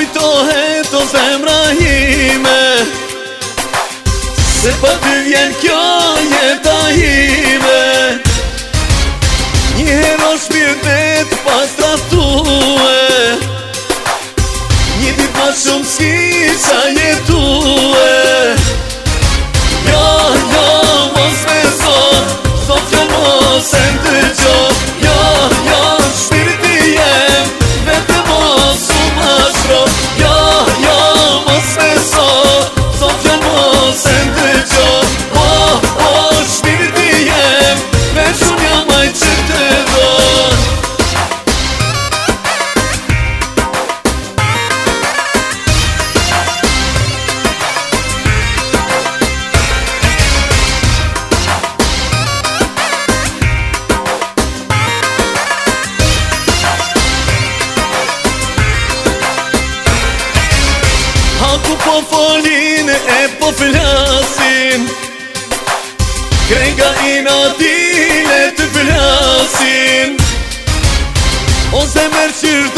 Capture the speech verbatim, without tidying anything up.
kujtohet o zemra ime, se pa ty vjen kjo jeta ime. Njëherë o shpirtet pas traftue, një dit ma shumë s'ki qa jetue. Jo, jo, mos me zot, zot jo mos e ndëgjo. Jo, jo, shpirti jem, vete mos u mashro. Jo, jo, mos me zot, zot jo mos e ndëgjo. Oh, oh, shpirti jem, veç unë jam aj që të doj. Haku po folin e po flasin, krenga inatile të flasin. O zemër qyrë